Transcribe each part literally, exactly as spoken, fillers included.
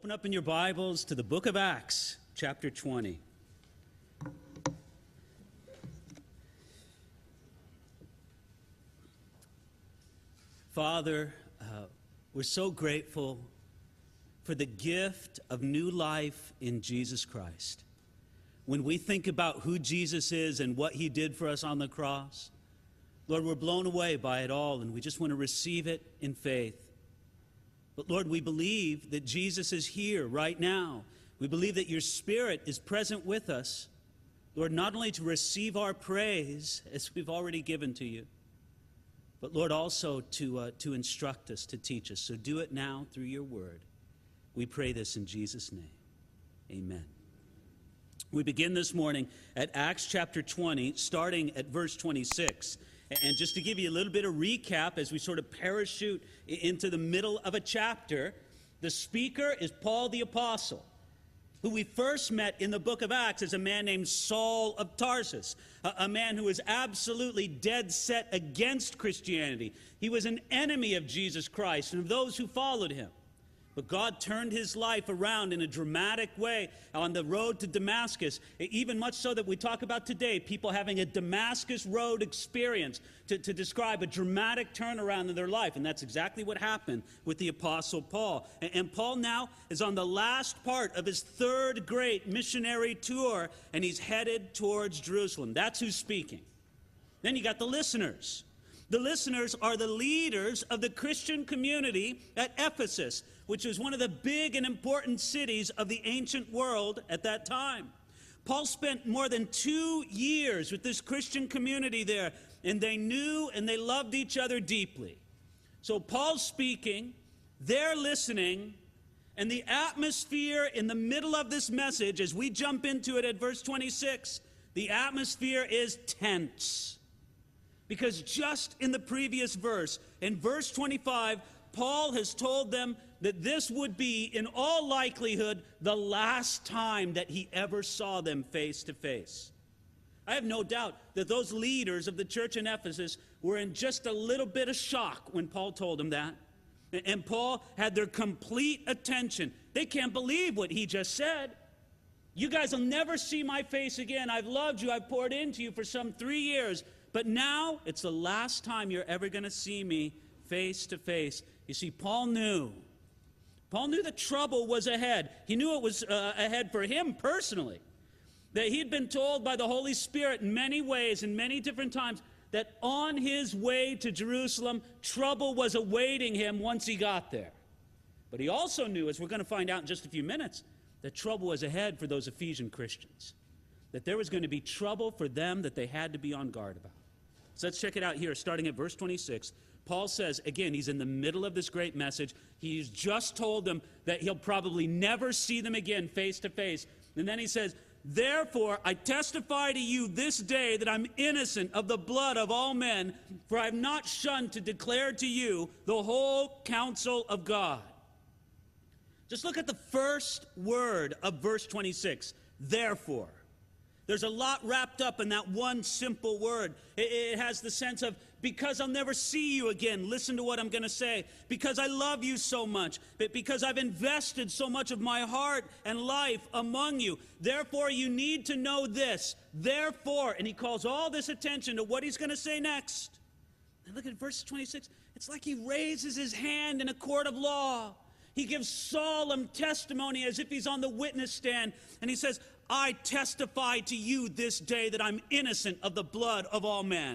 Open up in your Bibles to the book of Acts, chapter twenty. Father, uh, we're so grateful for the gift of new life in Jesus Christ. When we think about who Jesus is and what he did for us on the cross, Lord, we're blown away by it all, and we just want to receive it in faith. But Lord, we believe that Jesus is here right now. We believe that your Spirit is present with us, Lord, not only to receive our praise, as we've already given to you, but Lord, also to, uh, to instruct us, to teach us. So do it now through your word. We pray this in Jesus' name. Amen. We begin this morning at Acts chapter twenty, starting at verse twenty-six. And just to give you a little bit of recap as we sort of parachute into the middle of a chapter, the speaker is Paul the Apostle, who we first met in the book of Acts as a man named Saul of Tarsus, a, a man who was absolutely dead set against Christianity. He was an enemy of Jesus Christ and of those who followed him. But God turned his life around in a dramatic way on the road to Damascus, even much so that we talk about today, people having a Damascus Road experience to, to describe a dramatic turnaround in their life. And that's exactly what happened with the Apostle Paul. And, and Paul now is on the last part of his third great missionary tour, and he's headed towards Jerusalem. That's who's speaking. Then you got the listeners. The listeners are the leaders of the Christian community at Ephesus, which was one of the big and important cities of the ancient world at that time. Paul spent more than two years with this Christian community there, and they knew and they loved each other deeply. So Paul's speaking, they're listening, and the atmosphere in the middle of this message, as we jump into it at verse twenty-six, the atmosphere is tense. Because just in the previous verse, in verse twenty-five, Paul has told them that this would be, in all likelihood, the last time that he ever saw them face to face. I have no doubt that those leaders of the church in Ephesus were in just a little bit of shock when Paul told them that. And Paul had their complete attention. They can't believe what he just said. You guys will never see my face again. I've loved you. I've poured into you for some three years. But now it's the last time you're ever going to see me face to face. You see, Paul knew. Paul knew the trouble was ahead. He knew it was uh, ahead for him personally. That he'd been told by the Holy Spirit in many ways, in many different times, that on his way to Jerusalem, trouble was awaiting him once he got there. But he also knew, as we're going to find out in just a few minutes, that trouble was ahead for those Ephesian Christians. That there was going to be trouble for them that they had to be on guard about. So let's check it out here, starting at verse twenty-six. Paul says, again, he's in the middle of this great message. He's just told them that he'll probably never see them again face to face. And then he says, therefore, I testify to you this day that I'm innocent of the blood of all men, for I have not shunned to declare to you the whole counsel of God. Just look at the first word of verse twenty-six, therefore. There's a lot wrapped up in that one simple word. It, it has the sense of, because I'll never see you again, listen to what I'm going to say. Because I love you so much. Because I've invested so much of my heart and life among you. Therefore, you need to know this. Therefore, and he calls all this attention to what he's going to say next. And look at verse twenty-six. It's like he raises his hand in a court of law. He gives solemn testimony as if he's on the witness stand. And he says, I testify to you this day that I'm innocent of the blood of all men.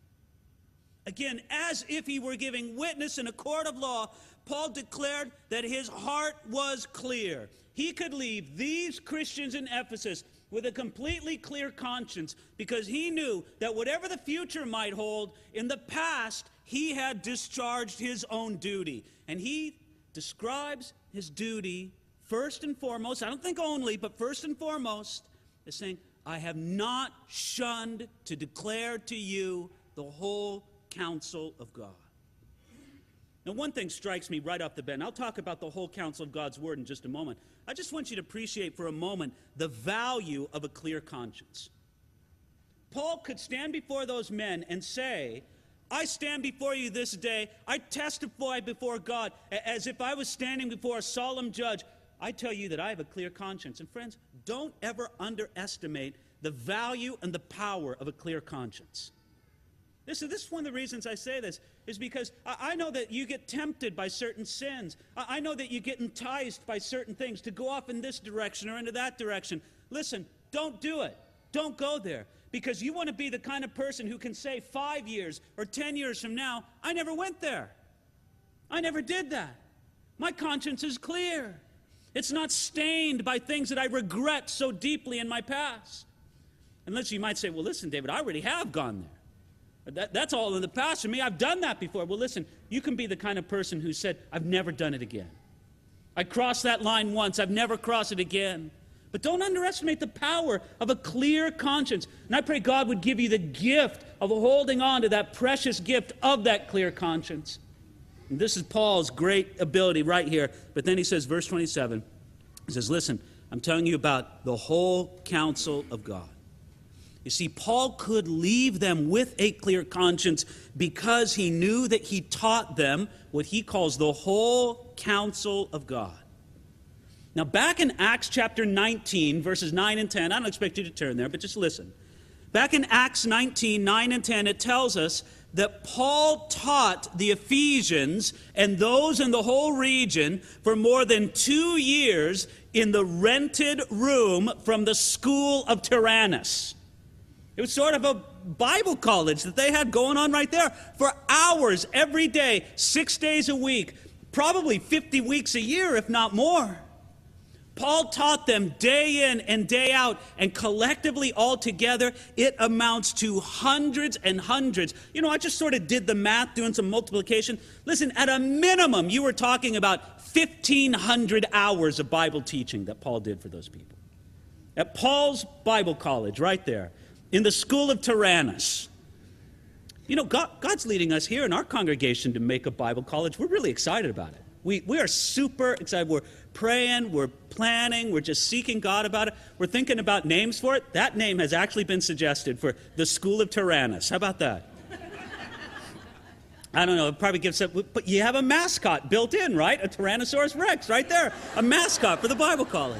Again, as if he were giving witness in a court of law, Paul declared that his heart was clear. He could leave these Christians in Ephesus with a completely clear conscience because he knew that whatever the future might hold, in the past, he had discharged his own duty. And he describes his duty first and foremost, I don't think only, but first and foremost, as saying, I have not shunned to declare to you the whole counsel of God. Now, one thing strikes me right off the bat, and I'll talk about the whole counsel of God's word in just a moment. I just want you to appreciate for a moment the value of a clear conscience. Paul could stand before those men and say, I stand before you this day, I testify before God as if I was standing before a solemn judge. I tell you that I have a clear conscience. And friends, don't ever underestimate the value and the power of a clear conscience. This is, this is one of the reasons I say this, is because I, I know that you get tempted by certain sins. I, I know that you get enticed by certain things to go off in this direction or into that direction. Listen, don't do it. Don't go there. Because you want to be the kind of person who can say five years or ten years from now, I never went there. I never did that. My conscience is clear. It's not stained by things that I regret so deeply in my past. Unless you might say, well, listen, David, I already have gone there. That, that's all in the past for me. I've done that before. Well, listen, you can be the kind of person who said, I've never done it again. I crossed that line once. I've never crossed it again. But don't underestimate the power of a clear conscience. And I pray God would give you the gift of holding on to that precious gift of that clear conscience. And this is Paul's great ability right here. But then he says, verse twenty-seven, he says, listen, I'm telling you about the whole counsel of God. You see, Paul could leave them with a clear conscience because he knew that he taught them what he calls the whole counsel of God. Now, back in Acts chapter nineteen, verses nine and ten, I don't expect you to turn there, but just listen. Back in Acts nineteen, nine and ten, it tells us that Paul taught the Ephesians and those in the whole region for more than two years in the rented room from the school of Tyrannus. It was sort of a Bible college that they had going on right there for hours every day, six days a week, probably fifty weeks a year, if not more. Paul taught them day in and day out, and collectively all together, it amounts to hundreds and hundreds. You know, I just sort of did the math, doing some multiplication. Listen, at a minimum, you were talking about fifteen hundred hours of Bible teaching that Paul did for those people. At Paul's Bible College, right there, in the school of Tyrannus. You know, God, God's leading us here in our congregation to make a Bible college. We're really excited about it. We, we are super excited. We're praying, we're planning, we're just seeking God about it. We're thinking about names for it. That name has actually been suggested for the School of Tyrannus. How about that? I don't know, it probably gives up, but you have a mascot built in, right? A Tyrannosaurus Rex right there. A mascot for the Bible college.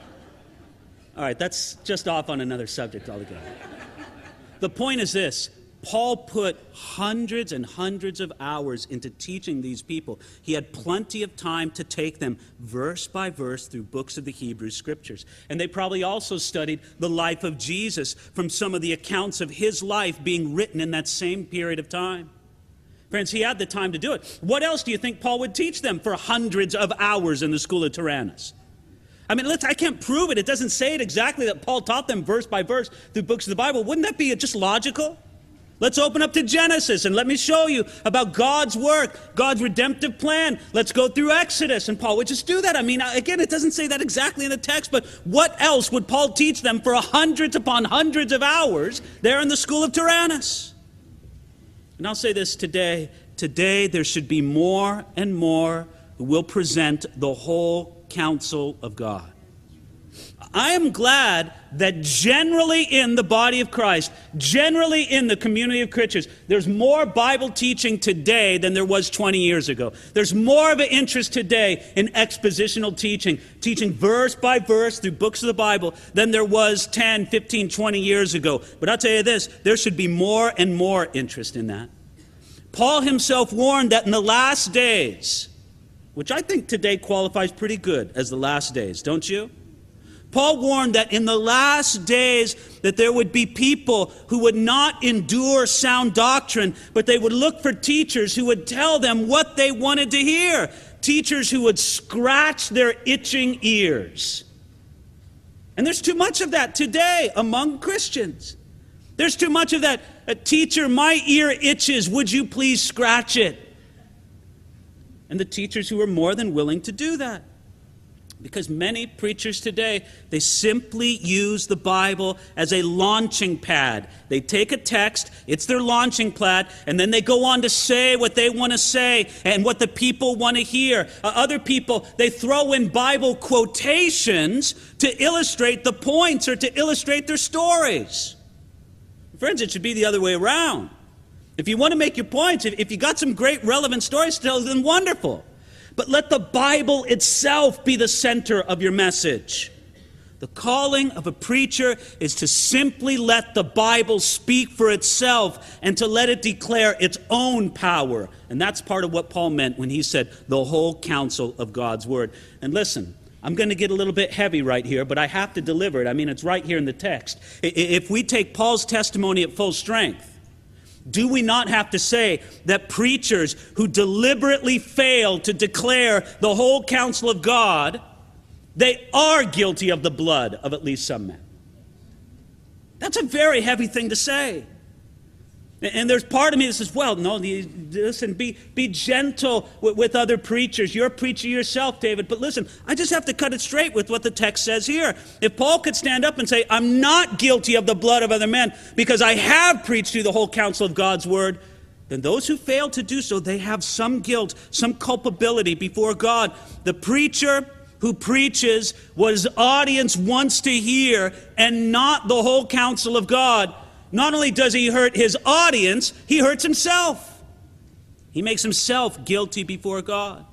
All right, that's just off on another subject altogether. The point is this. Paul put hundreds and hundreds of hours into teaching these people. He had plenty of time to take them verse by verse through books of the Hebrew Scriptures. And they probably also studied the life of Jesus from some of the accounts of his life being written in that same period of time. Friends, he had the time to do it. What else do you think Paul would teach them for hundreds of hours in the school of Tyrannus? I mean, let's, I can't prove it. It doesn't say it exactly that Paul taught them verse by verse through books of the Bible. Wouldn't that be just logical? Let's open up to Genesis and let me show you about God's work, God's redemptive plan. Let's go through Exodus. And Paul would just do that. I mean, again, it doesn't say that exactly in the text, but what else would Paul teach them for hundreds upon hundreds of hours there in the school of Tyrannus? And I'll say this today. Today there should be more and more who will present the whole counsel of God. I am glad that generally in the body of Christ, generally in the community of Christians, there's more Bible teaching today than there was twenty years ago. There's more of an interest today in expositional teaching, teaching verse by verse through books of the Bible than there was ten, fifteen, twenty years ago. But I'll tell you this, there should be more and more interest in that. Paul himself warned that in the last days, which I think today qualifies pretty good as the last days, don't you? Paul warned that in the last days that there would be people who would not endure sound doctrine, but they would look for teachers who would tell them what they wanted to hear. Teachers who would scratch their itching ears. And there's too much of that today among Christians. There's too much of that. A teacher, my ear itches, would you please scratch it? And the teachers who are more than willing to do that. Because many preachers today, they simply use the Bible as a launching pad. They take a text, it's their launching pad, and then they go on to say what they want to say and what the people want to hear. Uh, other people, they throw in Bible quotations to illustrate the points or to illustrate their stories. Friends, it should be the other way around. If you want to make your points, if, if you got some great relevant stories to tell, then wonderful. but let the Bible itself be the center of your message. The calling of a preacher is to simply let the Bible speak for itself and to let it declare its own power. And that's part of what Paul meant when he said the whole counsel of God's word. And listen, I'm going to get a little bit heavy right here, but I have to deliver it. I mean, it's right here in the text. If we take Paul's testimony at full strength, do we not have to say that preachers who deliberately fail to declare the whole counsel of God, they are guilty of the blood of at least some men? That's a very heavy thing to say. And there's part of me that says, well, no, listen, be, be gentle with, with other preachers. You're a preacher yourself, David. But listen, I just have to cut it straight with what the text says here. If Paul could stand up and say, I'm not guilty of the blood of other men because I have preached you the whole counsel of God's word, then those who fail to do so, they have some guilt, some culpability before God. The preacher who preaches what his audience wants to hear and not the whole counsel of God, not only does he hurt his audience, he hurts himself. He makes himself guilty before God.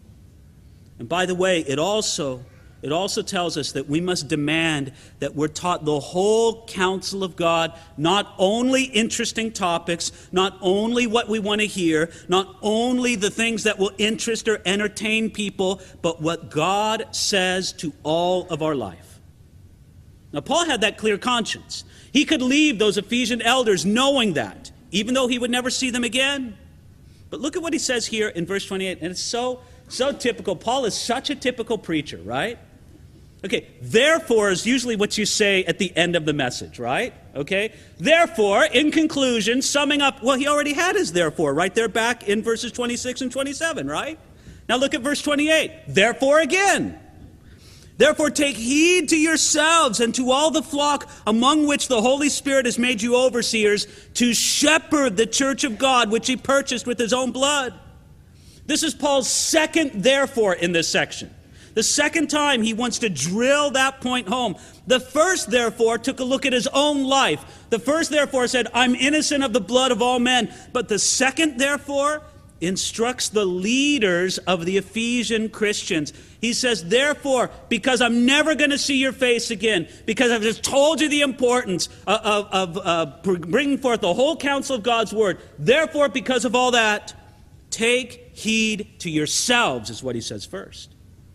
And by the way, it also, it also tells us that we must demand that we're taught the whole counsel of God, not only interesting topics, not only what we want to hear, not only the things that will interest or entertain people, but what God says to all of our life. Now, Paul had that clear conscience. He could leave those Ephesian elders knowing that, even though he would never see them again. But look at what he says here in verse twenty-eight, and it's so, so typical. Paul is such a typical preacher, right? Okay, therefore is usually what you say at the end of the message, right? Okay, therefore, in conclusion, summing up, well, he already had his therefore right there back in verses twenty-six and twenty-seven, right? Now look at verse twenty-eight. Therefore again. Therefore take heed to yourselves and to all the flock among which the Holy Spirit has made you overseers to shepherd the church of God which he purchased with his own blood. This is Paul's second therefore in this section. The second time he wants to drill that point home. The first therefore took a look at his own life. The first therefore said, I'm innocent of the blood of all men. But the second therefore instructs the leaders of the Ephesian Christians. He says, therefore, because I'm never going to see your face again, because I've just told you the importance of, of, of uh, bringing forth the whole counsel of God's word, therefore, because of all that, take heed to yourselves, is what he says first.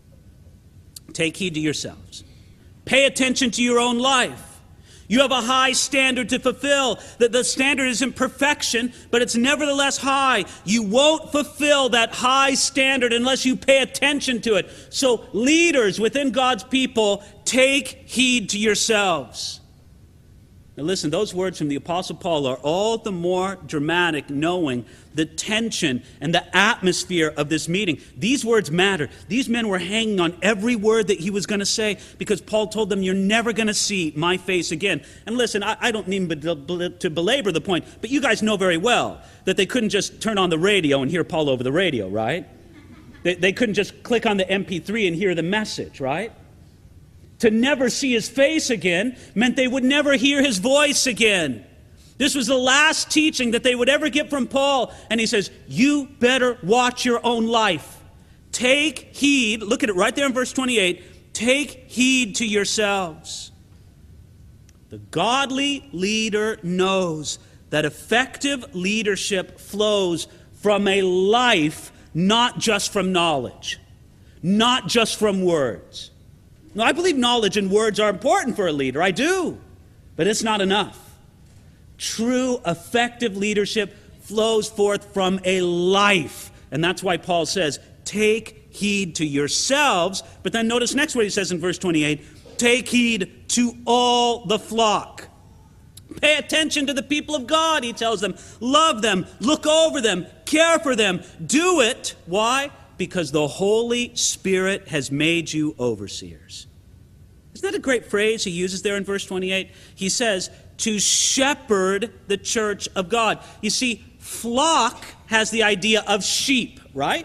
Take heed to yourselves. Pay attention to your own life. You have a high standard to fulfill. The, the standard isn't perfection, but it's nevertheless high. You won't fulfill that high standard unless you pay attention to it. So leaders within God's people, take heed to yourselves. Now listen, those words from the Apostle Paul are all the more dramatic knowing the tension and the atmosphere of this meeting. These words matter. These men were hanging on every word that he was going to say because Paul told them, you're never going to see my face again. And listen, I, I don't need to belabor the point, but you guys know very well that they couldn't just turn on the radio and hear Paul over the radio, right? They, they couldn't just click on the M P three and hear the message, right? To never see his face again meant they would never hear his voice again. This was the last teaching that they would ever get from Paul. And he says, you better watch your own life. Take heed. Look at it right there in verse twenty-eight. Take heed to yourselves. The godly leader knows that effective leadership flows from a life, not just from knowledge, not just from words. Now, I believe knowledge and words are important for a leader. I do. But it's not enough. True, effective leadership flows forth from a life. And that's why Paul says, take heed to yourselves. But then notice next what he says in verse twenty-eight. Take heed to all the flock. Pay attention to the people of God, he tells them. Love them. Look over them. Care for them. Do it. Why? Because the Holy Spirit has made you overseers. Isn't that a great phrase he uses there in verse twenty-eight? He says, to shepherd the church of God. You see, flock has the idea of sheep, right?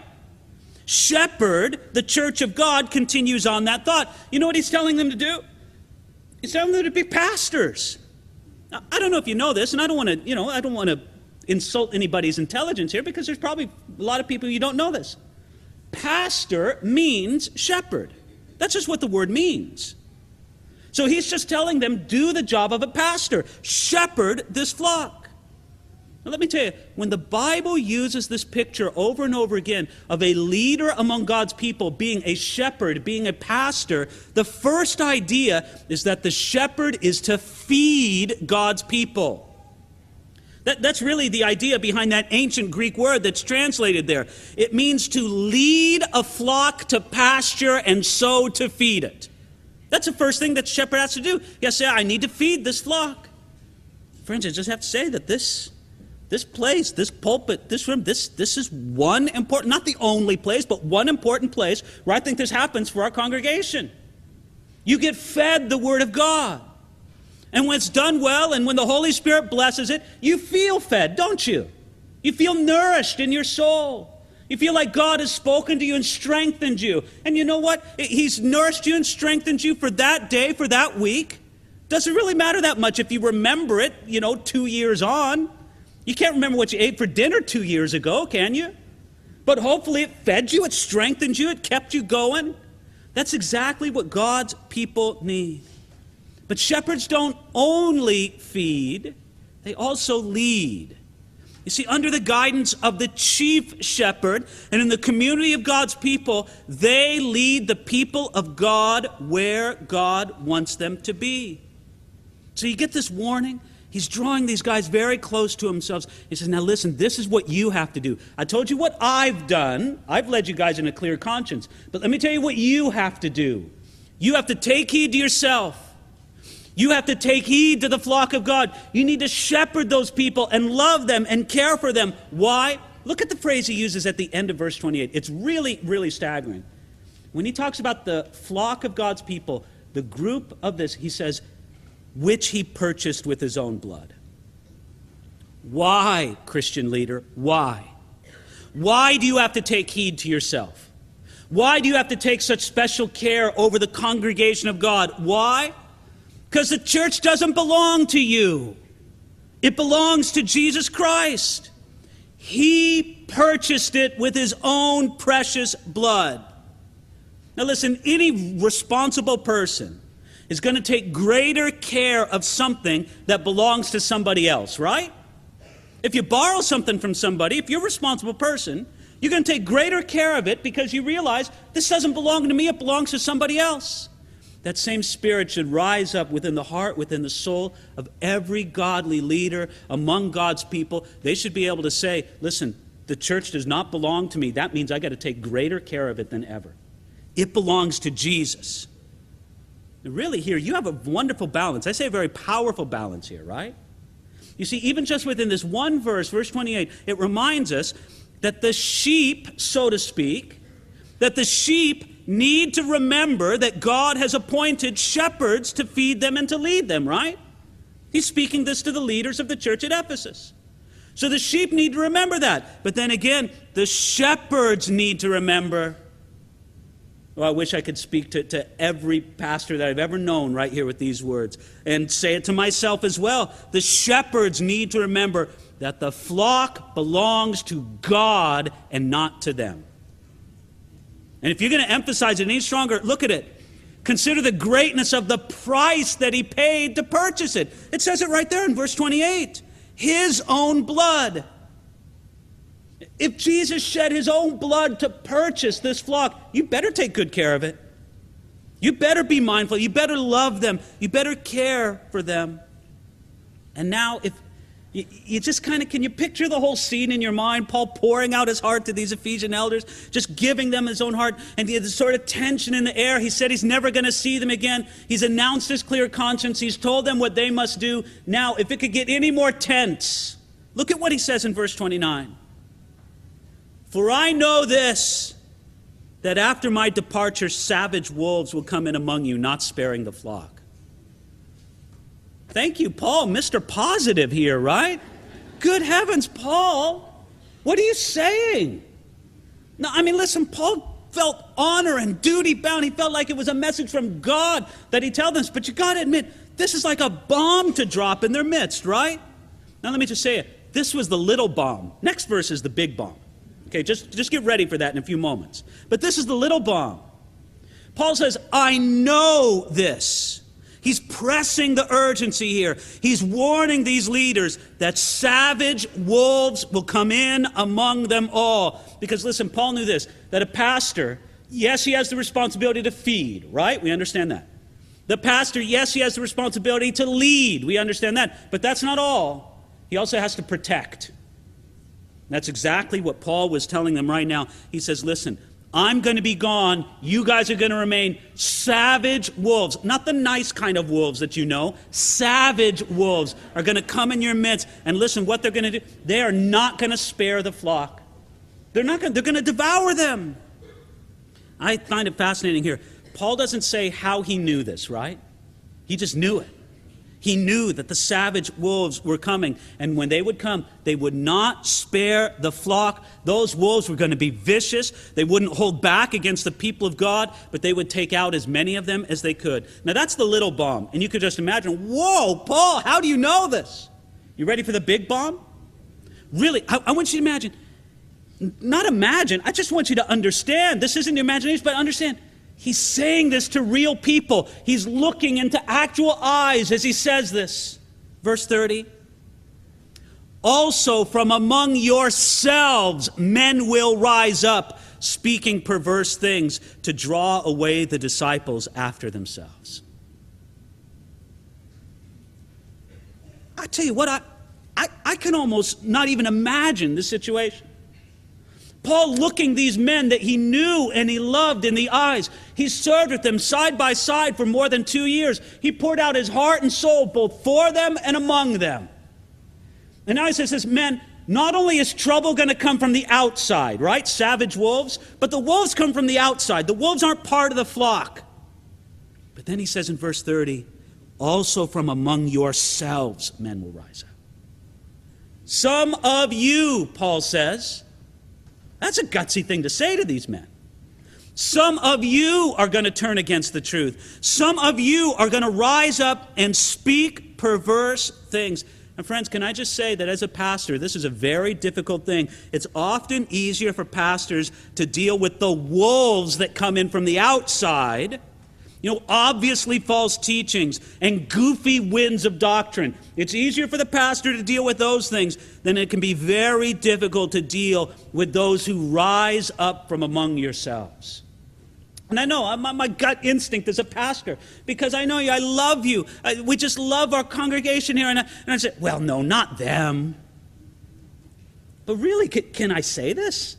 Shepherd the church of God continues on that thought. You know what he's telling them to do? He's telling them to be pastors. Now, I don't know if you know this, and I don't want to, you know, I don't want to insult anybody's intelligence here because there's probably a lot of people you don't know this. Pastor means shepherd. That's just what the word means. So he's just telling them, do the job of a pastor. Shepherd this flock. Now let me tell you, when the Bible uses this picture over and over again of a leader among God's people being a shepherd, being a pastor, the first idea is that the shepherd is to feed God's people. That, that's really the idea behind that ancient Greek word that's translated there. It means to lead a flock to pasture and so to feed it. That's the first thing that the shepherd has to do. He has to say, I need to feed this flock. Friends, I just have to say that this, this place, this pulpit, this room, this, this is one important, not the only place, but one important place where I think this happens for our congregation. You get fed the Word of God. And when it's done well and when the Holy Spirit blesses it, you feel fed, don't you? You feel nourished in your soul. You feel like God has spoken to you and strengthened you. And you know what? He's nourished you and strengthened you for that day, for that week. Doesn't really matter that much if you remember it, you know, two years on. You can't remember what you ate for dinner two years ago, can you? But hopefully it fed you, it strengthened you, it kept you going. That's exactly what God's people need. But shepherds don't only feed, they also lead. You see, under the guidance of the chief shepherd and in the community of God's people, they lead the people of God where God wants them to be. So you get this warning. He's drawing these guys very close to himself. He says, now listen, this is what you have to do. I told you what I've done. I've led you guys in a clear conscience. But let me tell you what you have to do. You have to take heed to yourself. You have to take heed to the flock of God. You need to shepherd those people and love them and care for them. Why? Look at the phrase he uses at the end of verse twenty-eight. It's really, really staggering. When he talks about the flock of God's people, the group of this, he says, which he purchased with his own blood. Why, Christian leader? Why? Why do you have to take heed to yourself? Why do you have to take such special care over the congregation of God? Why? Because the church doesn't belong to you. It belongs to Jesus Christ. He purchased it with his own precious blood. Now listen, any responsible person is going to take greater care of something that belongs to somebody else, right? If you borrow something from somebody, if you're a responsible person, you're going to take greater care of it because you realize this doesn't belong to me, it belongs to somebody else. That same spirit should rise up within the heart, within the soul of every godly leader among God's people. They should be able to say, listen, the church does not belong to me. That means I got to take greater care of it than ever. It belongs to Jesus. And really here, you have a wonderful balance. I say a very powerful balance here, right? You see, even just within this one verse, verse twenty-eight, it reminds us that the sheep, so to speak, that the sheep need to remember that God has appointed shepherds to feed them and to lead them, right? He's speaking this to the leaders of the church at Ephesus. So the sheep need to remember that. But then again, the shepherds need to remember. Well, I wish I could speak to, to every pastor that I've ever known right here with these words and say it to myself as well. The shepherds need to remember that the flock belongs to God and not to them. And if you're going to emphasize it any stronger, look at it. Consider the greatness of the price that he paid to purchase it. It says it right there in verse twenty-eight. His own blood. If Jesus shed his own blood to purchase this flock, you better take good care of it. You better be mindful. You better love them. You better care for them. And now, if you, you just kind of, can you picture the whole scene in your mind? Paul pouring out his heart to these Ephesian elders, just giving them his own heart, and the, the sort of tension in the air. He said he's never going to see them again. He's announced his clear conscience. He's told them what they must do. Now, if it could get any more tense, look at what he says in verse twenty-nine. For I know this, that after my departure, savage wolves will come in among you, not sparing the flock. Thank you, Paul, Mister Positive here, right? Good heavens, Paul, what are you saying? No, I mean, listen, Paul felt honor and duty bound. He felt like it was a message from God that he told them. But you got to admit, this is like a bomb to drop in their midst, right? Now, let me just say it. This was the little bomb. Next verse is the big bomb. Okay, just, just get ready for that in a few moments. But this is the little bomb. Paul says, I know this. He's pressing the urgency here. He's warning these leaders that savage wolves will come in among them all. Because listen, Paul knew this, that a pastor, yes, he has the responsibility to feed, right? We understand that. The pastor, yes, he has the responsibility to lead. We understand that. But that's not all. He also has to protect. That's exactly what Paul was telling them right now. He says, listen, I'm going to be gone. You guys are going to remain savage wolves. Not the nice kind of wolves that you know. Savage wolves are going to come in your midst. And listen, what they're going to do, they are not going to spare the flock. They're not going, they're going to devour them. I find it fascinating here. Paul doesn't say how he knew this, right? He just knew it. He knew that the savage wolves were coming, and when they would come, they would not spare the flock. Those wolves were going to be vicious. They wouldn't hold back against the people of God, but they would take out as many of them as they could. Now, that's the little bomb, and you could just imagine, whoa, Paul, how do you know this? You ready for the big bomb? Really, I, I want you to imagine, not imagine, I just want you to understand. This isn't your imagination, but understand. He's saying this to real people. He's looking into actual eyes as he says this. Verse thirty. Also from among yourselves men will rise up, speaking perverse things to draw away the disciples after themselves. I tell you what, I, I, I can almost not even imagine the situation. Paul looking these men that he knew and he loved in the eyes. He served with them side by side for more than two years. He poured out his heart and soul both for them and among them. And now he says this, men, not only is trouble going to come from the outside, right? Savage wolves, but the wolves come from the outside. The wolves aren't part of the flock. But then he says in verse thirty, also from among yourselves men will rise up. Some of you, Paul says. That's a gutsy thing to say to these men. Some of you are going to turn against the truth. Some of you are going to rise up and speak perverse things. And friends, can I just say that as a pastor, this is a very difficult thing. It's often easier for pastors to deal with the wolves that come in from the outside. You know, obviously false teachings and goofy winds of doctrine. It's easier for the pastor to deal with those things than it can be very difficult to deal with those who rise up from among yourselves. And I know, my, my gut instinct as a pastor, because I know you, I love you. I, we just love our congregation here. And I, and I say, well, no, not them. But really, can, can I say this?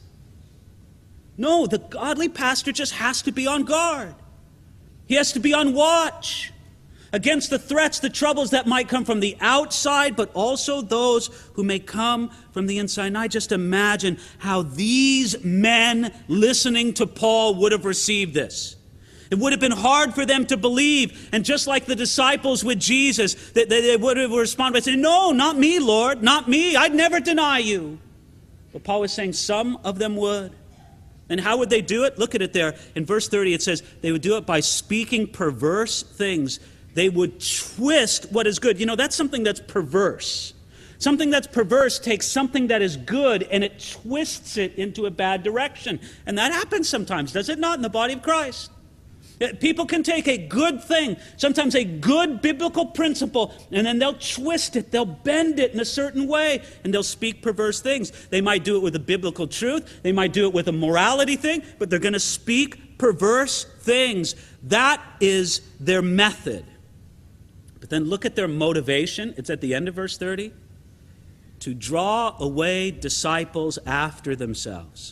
No, the godly pastor just has to be on guard. He has to be on watch against the threats, the troubles that might come from the outside, but also those who may come from the inside. And I just imagine how these men listening to Paul would have received this. It would have been hard for them to believe. And just like the disciples with Jesus, they, they would have responded by saying, no, not me, Lord, not me. I'd never deny you. But Paul was saying some of them would. And how would they do it? Look at it there. In verse thirty, it says they would do it by speaking perverse things. They would twist what is good. You know, that's something that's perverse. Something that's perverse takes something that is good and it twists it into a bad direction. And that happens sometimes, does it not, in the body of Christ? People can take a good thing, sometimes a good biblical principle, and then they'll twist it, they'll bend it in a certain way, and they'll speak perverse things. They might do it with a biblical truth, they might do it with a morality thing, but they're going to speak perverse things. That is their method. But then look at their motivation. It's at the end of verse thirty. To draw away disciples after themselves.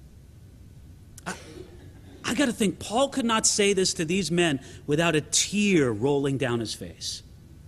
I got to think, Paul could not say this to these men without a tear rolling down his face.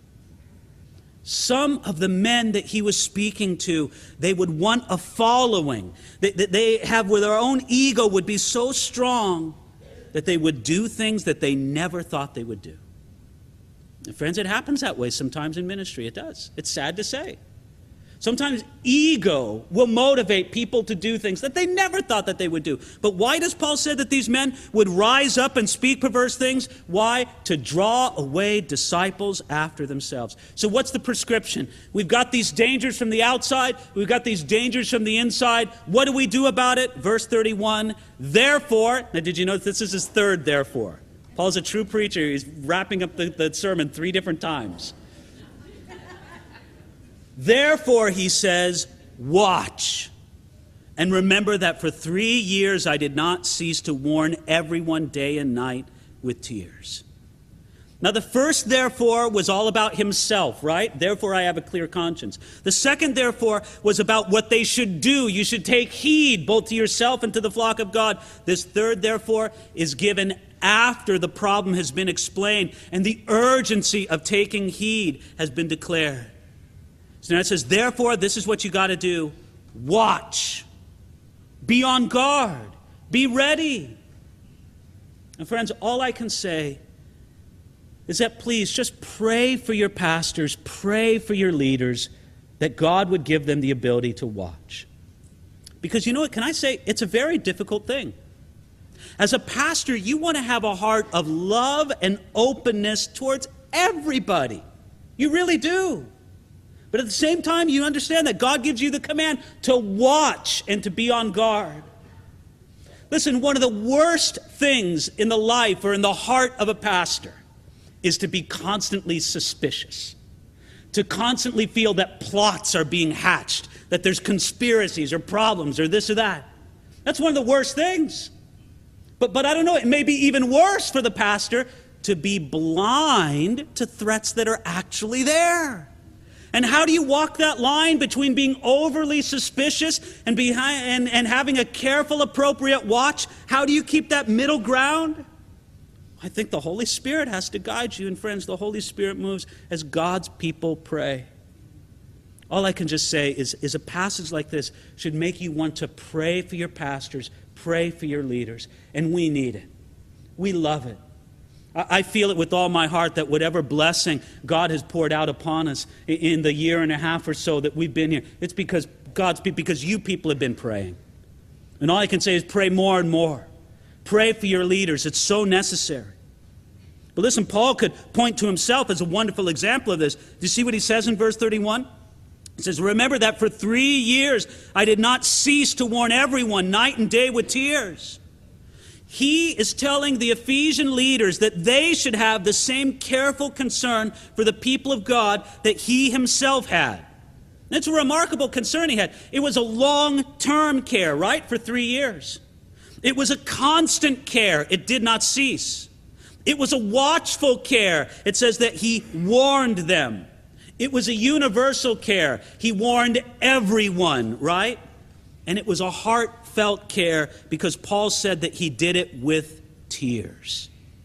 Some of the men that he was speaking to, they would want a following. That they, they have, where their own ego would be so strong that they would do things that they never thought they would do. And friends, it happens that way sometimes in ministry. It does. It's sad to say. Sometimes ego will motivate people to do things that they never thought that they would do. But why does Paul say that these men would rise up and speak perverse things? Why? To draw away disciples after themselves. So what's the prescription? We've got these dangers from the outside. We've got these dangers from the inside. What do we do about it? Verse thirty-one, therefore, now did you know this is his third therefore? Paul's a true preacher. He's wrapping up the, the sermon three different times. Therefore, he says, watch, and remember that for three years I did not cease to warn everyone day and night with tears. Now, the first therefore was all about himself, right? Therefore, I have a clear conscience. The second therefore was about what they should do. You should take heed both to yourself and to the flock of God. This third therefore is given after the problem has been explained and the urgency of taking heed has been declared. So now it says, therefore, this is what you got to do. Watch. Be on guard. Be ready. And friends, all I can say is that please just pray for your pastors, pray for your leaders, that God would give them the ability to watch. Because you know what, can I say, it's a very difficult thing. As a pastor, you want to have a heart of love and openness towards everybody. You really do. But at the same time, you understand that God gives you the command to watch and to be on guard. Listen, one of the worst things in the life or in the heart of a pastor is to be constantly suspicious, to constantly feel that plots are being hatched, that there's conspiracies or problems or this or that. That's one of the worst things. But, but I don't know, it may be even worse for the pastor to be blind to threats that are actually there. And how do you walk that line between being overly suspicious and, behind, and, and having a careful, appropriate watch? How do you keep that middle ground? I think the Holy Spirit has to guide you. And friends, the Holy Spirit moves as God's people pray. All I can just say is, is a passage like this should make you want to pray for your pastors, pray for your leaders. And we need it. We love it. I feel it with all my heart that whatever blessing God has poured out upon us in the year and a half or so that we've been here, it's because God's people, because you people have been praying. And all I can say is pray more and more. Pray for your leaders. It's so necessary. But listen, Paul could point to himself as a wonderful example of this. Do you see what he says in verse thirty-one? He says, remember that for three years I did not cease to warn everyone night and day with tears. He is telling the Ephesian leaders that they should have the same careful concern for the people of God that he himself had. It's a remarkable concern he had. It was a long-term care, right, for three years. It was a constant care. It did not cease. It was a watchful care. It says that he warned them. It was a universal care. He warned everyone, right? And it was a heartfelt care because Paul said that he did it with tears.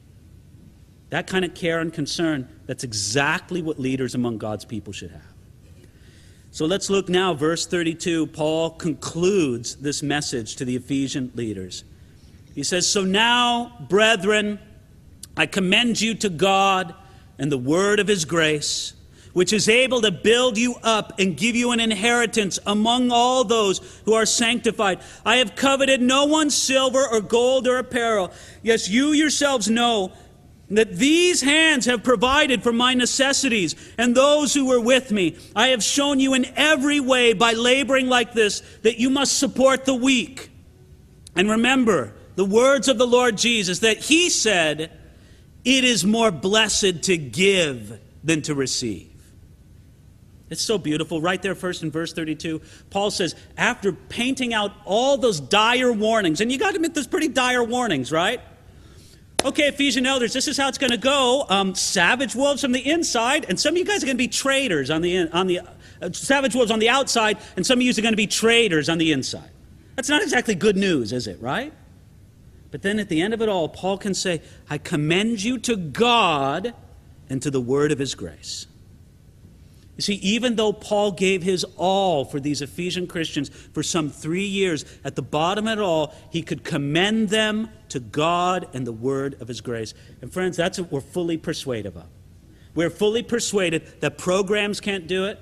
That kind of care and concern, that's exactly what leaders among God's people should have. So let's look now, verse thirty-two. Paul concludes this message to the Ephesian leaders. He says, so now, brethren, I commend you to God and the word of his grace, which is able to build you up and give you an inheritance among all those who are sanctified. I have coveted no one's silver or gold or apparel. Yes, you yourselves know that these hands have provided for my necessities and those who were with me. I have shown you in every way by laboring like this that you must support the weak. And remember the words of the Lord Jesus, that he said, it is more blessed to give than to receive. It's so beautiful. Right there first in verse thirty-two, Paul says, after painting out all those dire warnings, and you got to admit there's pretty dire warnings, right? Okay, Ephesian elders, this is how it's going to go. Um, savage wolves from the inside, and some of you guys are going to be traitors on the, on the uh, savage wolves on the outside, and some of you are going to be traitors on the inside. That's not exactly good news, is it, right? But then at the end of it all, Paul can say, I commend you to God and to the word of his grace. You see, even though Paul gave his all for these Ephesian Christians for some three years, at the bottom of it all, he could commend them to God and the word of his grace. And friends, that's what we're fully persuaded of. We're fully persuaded that programs can't do it,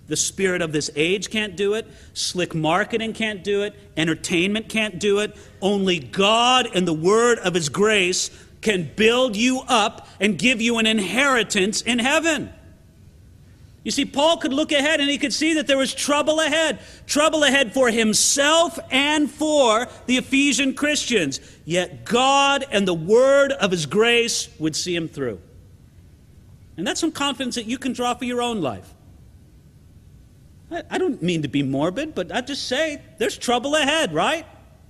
The spirit of this age can't do it. Slick marketing can't do it. Entertainment can't do it. Only God and the word of his grace can build you up and give you an inheritance in heaven. You see, Paul could look ahead and he could see that there was trouble ahead. Trouble ahead for himself and for the Ephesian Christians. Yet God and the word of his grace would see him through. And that's some confidence that you can draw for your own life. I, I don't mean to be morbid, but I just say there's trouble ahead, right?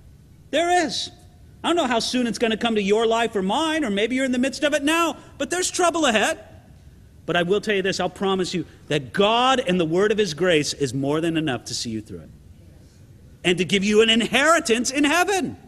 There is. I don't know how soon it's going to come to your life or mine, or maybe you're in the midst of it now, but there's trouble ahead. But I will tell you this, I'll promise you that God and the word of his grace is more than enough to see you through it and to give you an inheritance in heaven.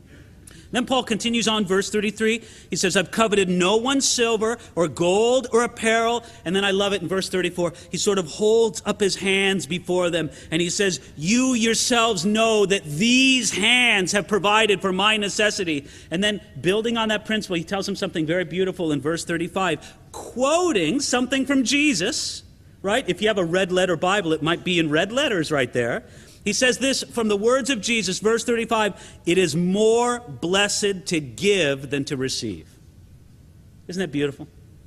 Then Paul continues on, verse thirty-three. He says, I've coveted no one's silver or gold or apparel. And then I love it in verse thirty-four. He sort of holds up his hands before them. And he says, you yourselves know that these hands have provided for my necessity. And then building on that principle, he tells them something very beautiful in verse thirty-five, quoting something from Jesus, right? If you have a red letter Bible, it might be in red letters right there. He says this from the words of Jesus, verse thirty-five, it is more blessed to give than to receive. Isn't that beautiful?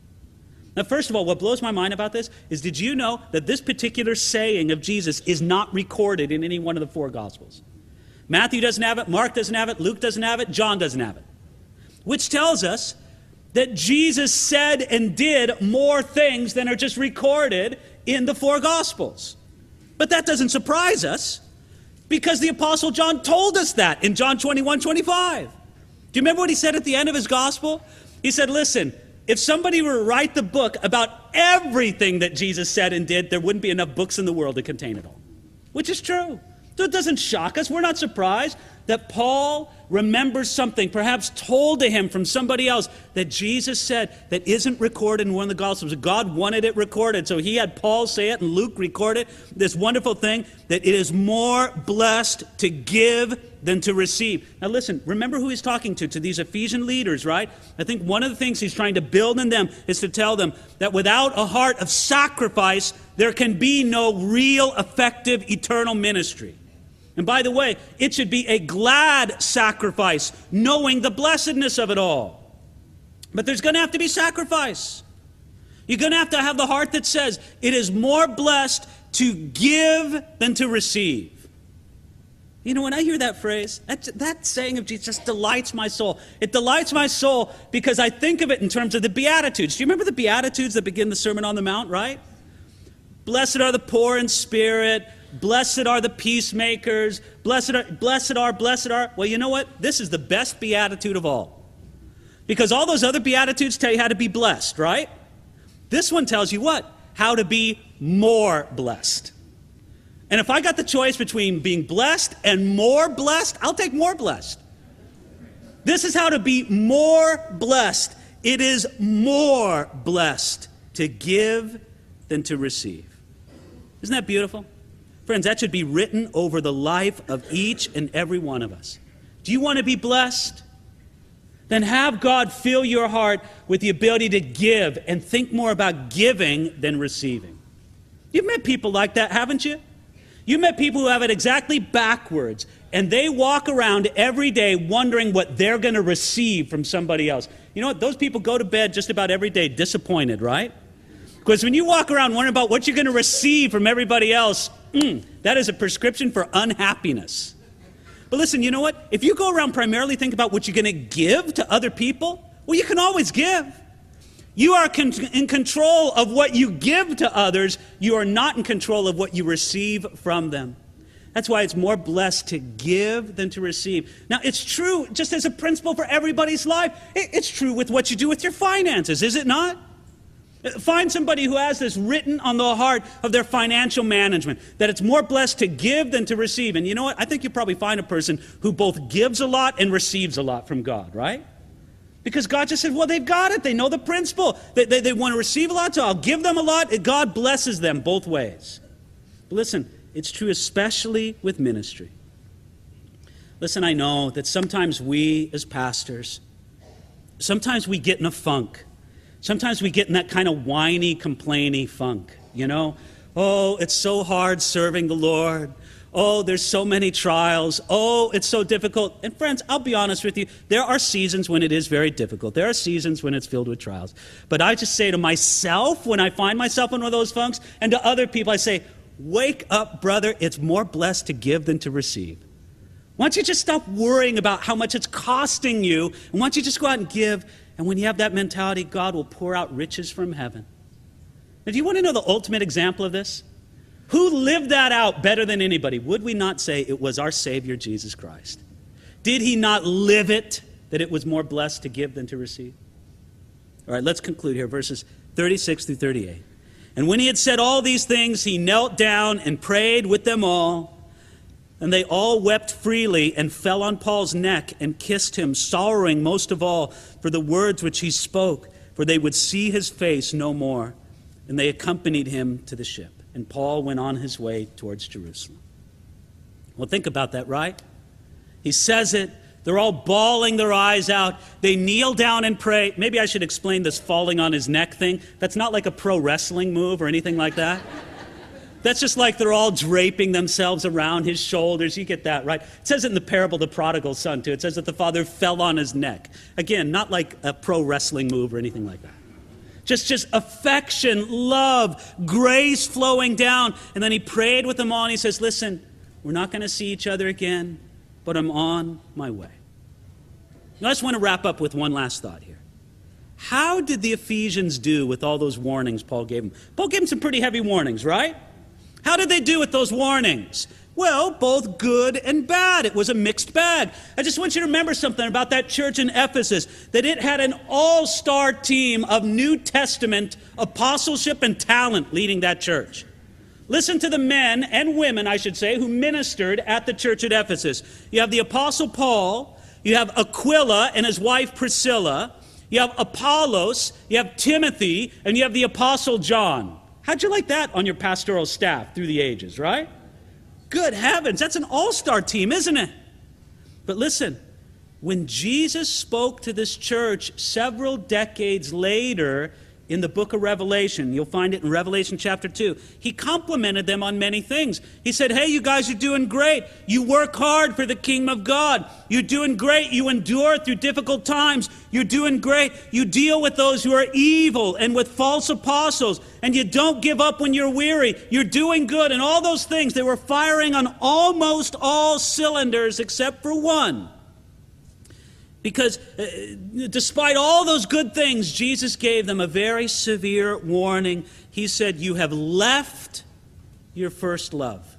Now, first of all, what blows my mind about this is, did you know that this particular saying of Jesus is not recorded in any one of the four Gospels? Matthew doesn't have it, Mark doesn't have it, Luke doesn't have it, John doesn't have it. Which tells us that Jesus said and did more things than are just recorded in the four Gospels. But that doesn't surprise us, because the Apostle John told us that in John twenty-one, twenty-five. Do you remember what he said at the end of his gospel? He said, listen, if somebody were to write the book about everything that Jesus said and did, there wouldn't be enough books in the world to contain it all. Which is true. So it doesn't shock us. We're not surprised that Paul remembers something, perhaps told to him from somebody else, that Jesus said that isn't recorded in one of the Gospels. God wanted it recorded, so he had Paul say it and Luke record it. This wonderful thing, that it is more blessed to give than to receive. Now listen, remember who he's talking to, to these Ephesian leaders, right? I think one of the things he's trying to build in them is to tell them that without a heart of sacrifice, there can be no real, effective, eternal ministry. And by the way, it should be a glad sacrifice, knowing the blessedness of it all. But there's going to have to be sacrifice. You're going to have to have the heart that says, it is more blessed to give than to receive. You know, when I hear that phrase, that, that saying of Jesus just delights my soul. It delights my soul because I think of it in terms of the Beatitudes. Do you remember the Beatitudes that begin the Sermon on the Mount, right? Blessed are the poor in spirit. Blessed are the peacemakers. Blessed are, blessed are, blessed are. Well, you know what? This is the best beatitude of all. Because all those other beatitudes tell you how to be blessed, right? This one tells you what? How to be more blessed. And if I got the choice between being blessed and more blessed, I'll take more blessed. This is how to be more blessed. It is more blessed to give than to receive. Isn't that beautiful? Friends, that should be written over the life of each and every one of us. Do you want to be blessed? Then have God fill your heart with the ability to give and think more about giving than receiving. You've met people like that, haven't you? You've met people who have it exactly backwards, and they walk around every day wondering what they're going to receive from somebody else. You know what? Those people go to bed just about every day disappointed, right? Because when you walk around wondering about what you're going to receive from everybody else, mm, that is a prescription for unhappiness. But listen, you know what? If you go around primarily thinking about what you're going to give to other people, well, you can always give. You are con- in control of what you give to others. You are not in control of what you receive from them. That's why it's more blessed to give than to receive. Now, it's true just as a principle for everybody's life. It's true with what you do with your finances, is it not? Find somebody who has this written on the heart of their financial management, that it's more blessed to give than to receive. And you know what? I think you probably find a person who both gives a lot and receives a lot from God, right? Because God just said, well, they've got it. They know the principle. They, they, they want to receive a lot, so I'll give them a lot. God blesses them both ways. But listen, it's true especially with ministry. Listen, I know that sometimes we as pastors, sometimes we get in a funk. Sometimes we get in that kind of whiny, complainy funk, you know, Oh, it's so hard serving the Lord. Oh, there's so many trials. Oh, it's so difficult. And friends, I'll be honest with you. There are seasons when it is very difficult. There are seasons when it's filled with trials. But I just say to myself, when I find myself in one of those funks, and to other people, I say, wake up, brother. It's more blessed to give than to receive. Why don't you just stop worrying about how much it's costing you, and why don't you just go out and give? And when you have that mentality, God will pour out riches from heaven. Now, do you want to know the ultimate example of this? Who lived that out better than anybody? Would we not say it was our Savior, Jesus Christ? Did he not live it, that it was more blessed to give than to receive? All right, let's conclude here, verses thirty-six through thirty-eight. And when he had said all these things, he knelt down and prayed with them all. And they all wept freely and fell on Paul's neck and kissed him, sorrowing most of all for the words which he spoke, for they would see his face no more. And they accompanied him to the ship. And Paul went on his way towards Jerusalem. Well, think about that, right? He says it. They're all bawling their eyes out. They kneel down and pray. Maybe I should explain this falling on his neck thing. That's not like a pro wrestling move or anything like that. That's just like they're all draping themselves around his shoulders. You get that, right? It says it in the parable of the prodigal son, too. It says that the father fell on his neck. Again, not like a pro wrestling move or anything like that. Just, just affection, love, grace flowing down. And then he prayed with them all, and he says, listen, we're not going to see each other again, but I'm on my way. Now, I just want to wrap up with one last thought here. How did the Ephesians do with all those warnings Paul gave them? Paul gave them some pretty heavy warnings, right? How did they do with those warnings? Well, both good and bad. It was a mixed bag. I just want you to remember something about that church in Ephesus, that it had an all-star team of New Testament apostleship and talent leading that church. Listen to the men and women, I should say, who ministered at the church at Ephesus. You have the Apostle Paul, you have Aquila and his wife Priscilla, you have Apollos, you have Timothy, and you have the Apostle John. How'd you like that on your pastoral staff through the ages, right? Good heavens, that's an all-star team, isn't it? But listen, when Jesus spoke to this church several decades later in the book of Revelation, you'll find it in Revelation chapter two, he complimented them on many things. He said, hey, you guys are doing great. You work hard for the kingdom of God. You're doing great. You endure through difficult times. You're doing great. You deal with those who are evil and with false apostles, and you don't give up when you're weary. You're doing good, and all those things. They were firing on almost all cylinders except for one. Because uh, despite all those good things, Jesus gave them a very severe warning. He said, you have left your first love.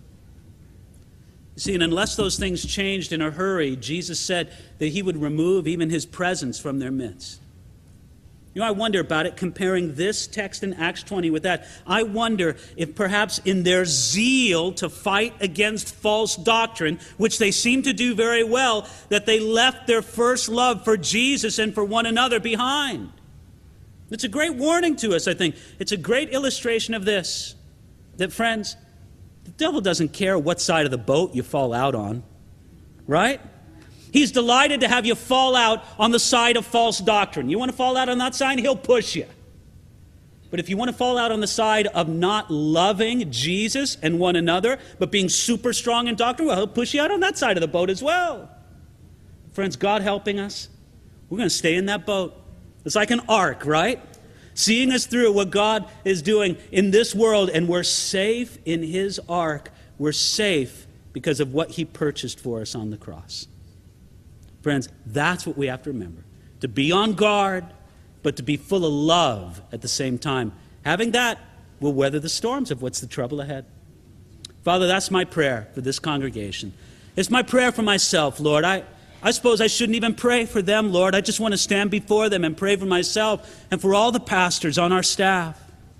You see, and unless those things changed in a hurry, Jesus said that he would remove even his presence from their midst. You know, I wonder about it, comparing this text in Acts twenty with that. I wonder if perhaps in their zeal to fight against false doctrine, which they seem to do very well, that they left their first love for Jesus and for one another behind. It's a great warning to us, I think. It's a great illustration of this, that, friends, the devil doesn't care what side of the boat you fall out on, right? He's delighted to have you fall out on the side of false doctrine. You want to fall out on that side, he'll push you. But if you want to fall out on the side of not loving Jesus and one another, but being super strong in doctrine, well, he'll push you out on that side of the boat as well. Friends, God helping us, we're going to stay in that boat. It's like an ark, right? Seeing us through what God is doing in this world, and we're safe in his ark. We're safe because of what he purchased for us on the cross. Friends, that's what we have to remember. To be on guard, but to be full of love at the same time. Having that, we'll weather the storms of what's the trouble ahead. Father, that's my prayer for this congregation. It's my prayer for myself, Lord. I, I suppose I shouldn't even pray for them, Lord. I just want to stand before them and pray for myself and for all the pastors on our staff.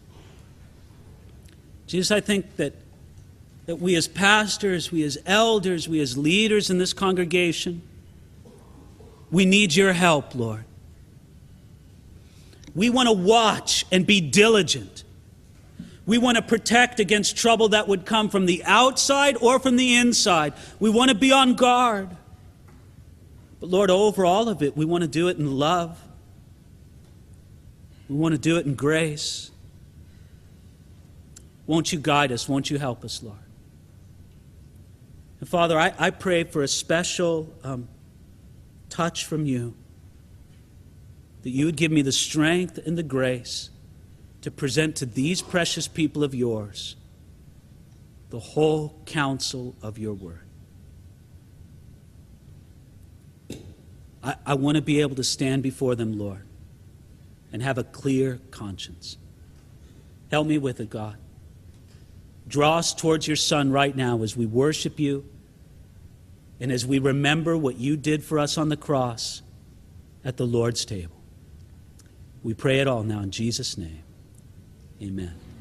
Jesus, I think that, that we as pastors, we as elders, we as leaders in this congregation, we need your help, Lord. We want to watch and be diligent. We want to protect against trouble that would come from the outside or from the inside. We want to be on guard. But Lord, over all of it, we want to do it in love. We want to do it in grace. Won't you guide us? Won't you help us, Lord? And Father, I, I pray for a special um, touch from you, that you would give me the strength and the grace to present to these precious people of yours the whole counsel of your word. I, I want to be able to stand before them, Lord, and have a clear conscience. Help me with it, God. Draw us towards your Son right now as we worship you and as we remember what you did for us on the cross at the Lord's table. We pray it all now in Jesus' name. Amen.